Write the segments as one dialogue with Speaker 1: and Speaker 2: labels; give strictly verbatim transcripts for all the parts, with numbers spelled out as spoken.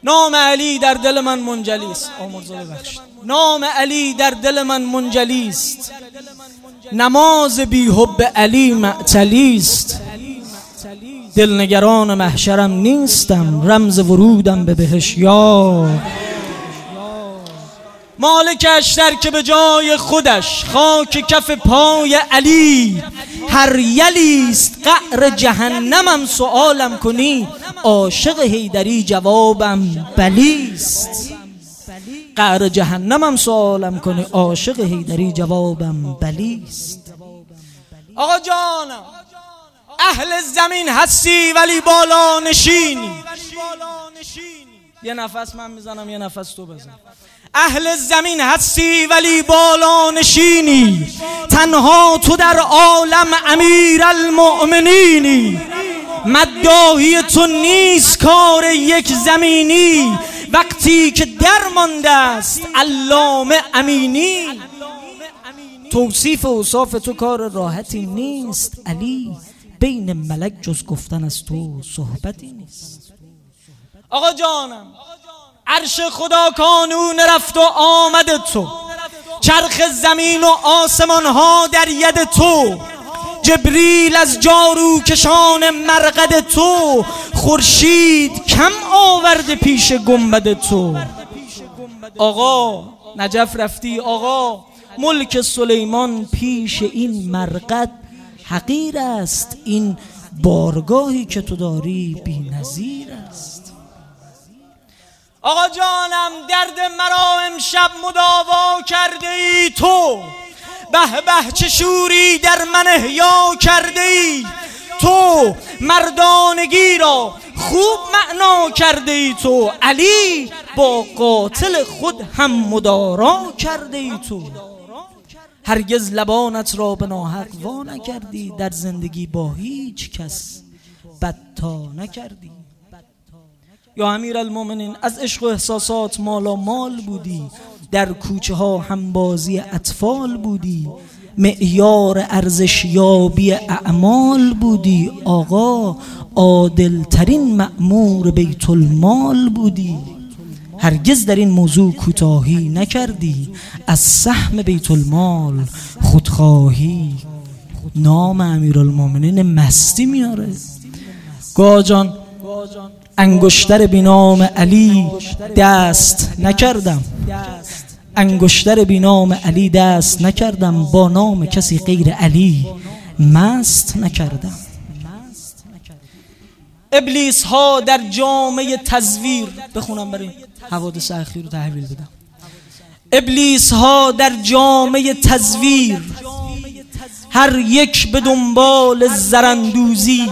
Speaker 1: نام علی در دل من منجلی است. آمرزا ببخشید. نام علی در دل من منجلی است، نماز بی حب علی معطلی است. دلنگران محشرم نیستم، رمز ورودم به بهش یار. مالک اشتر که به جای خودش خاک کف پای علی هر یلیست. قعر جهنمم سؤالم کنی، عاشق حیدری جوابم بلیست. قعر جهنمم سؤالم کنی، عاشق حیدری جوابم بلیست. آقا جانم اهل زمین هستی ولی بالا نشینی. یه نفس من میزنم یه نفس تو بزن. اهل زمین هستی ولی بالا نشینی، تنها تو در عالم امیر المؤمنینی. مداحی تو نیست کار یک زمینی، وقتی که درمانده است علامه امینی. توصیف اوصاف تو کار راحتی نیست علی، بین ملک جز گفتن از تو صحبتی نیست. آقا جانم عرش خدا کانون رفت و آمد تو، چرخ زمین و آسمان ها در ید تو. جبریل از جارو کشان مرقد تو، خورشید کم آورده پیش گنبد تو. آقا نجف رفتی آقا، ملک سلیمان پیش این مرقد حقیر است. این بارگاهی که تو داری بی نظیر است. آقا جانم درد مرا امشب مداوا کرده ای تو، به به چه شوری در من احیا کرده ای تو. مردانگی را خوب معنا کرده ای تو، علی با قاتل خود هم مدارا کرده ای تو. هرگز لبانت را به ناحق وا نکردی، در زندگی با هیچ کس بدتا نکردی. یا امیر المؤمنین از عشق و احساسات مالا مال بودی، در کوچه ها همبازی اطفال بودی، معیار ارزش یابی اعمال بودی. آقا عادل ترین مأمور بیت المال بودی، هرگز در این موضوع کوتاهی نکردی. از سهم بیت المال خودخواهی نام امیرالمومنین مستی میاره. گاه جان انگشتر بینام علی دست نکردم، انگشتر بینام علی دست نکردم، با نام کسی غیر علی مست نکردم. ابلیس ها در جامعه تزویر، بخونم برای حوادث اخیر رو تحویل بدم. ابلیس ها در جامعه تزویر هر یک به دنبال زرندوزی.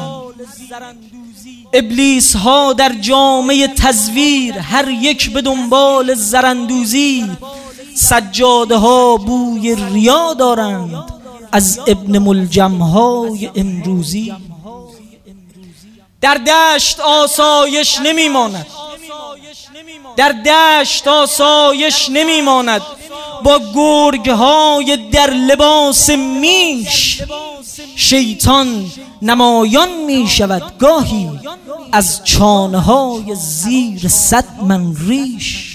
Speaker 1: ابلیس ها در جامعه تزویر هر یک به دنبال زرندوزی. سجاده ها بوی ریا دارند از ابن ملجم های امروزی. در دشت آسایش نمیماند، در دشت آسایش نمیماند، با گرگ های در لباس میش. شیطان نمایان می شود گاهی از چانه های زیر صد من ریش.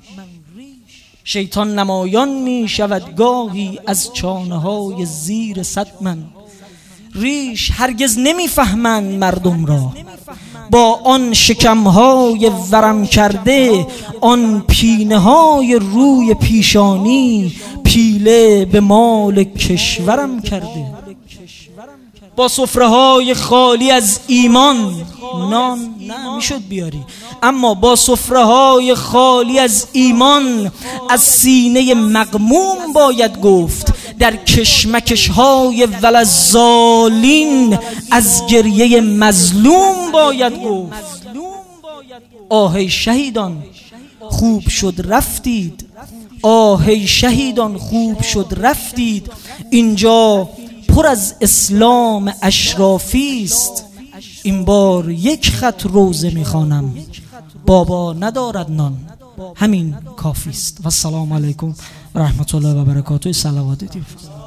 Speaker 1: شیطان نمایان می شود گاهی از چانه های زیر صد من ریش. هرگز نمیفهمند مردم را با آن شکمهای ورم کرده، آن پینه های روی پیشانی پیله به مال کشورم کرده. با سفره های خالی از ایمان نان نه میشد بیاری، اما با سفره های خالی از ایمان از سینه مغموم باید گفت. در کشمکش های ولزالین از گریه مظلوم باید گفت. آهی شهیدان خوب شد رفتید، آهی شهیدان خوب شد رفتید. اینجا پر از اسلام اشرافی است، این بار یک خط روزه میخوانم، بابا ندارد نان، همین کافی است. و السلام علیکم و رحمت الله و برکاته. صلوات دیو.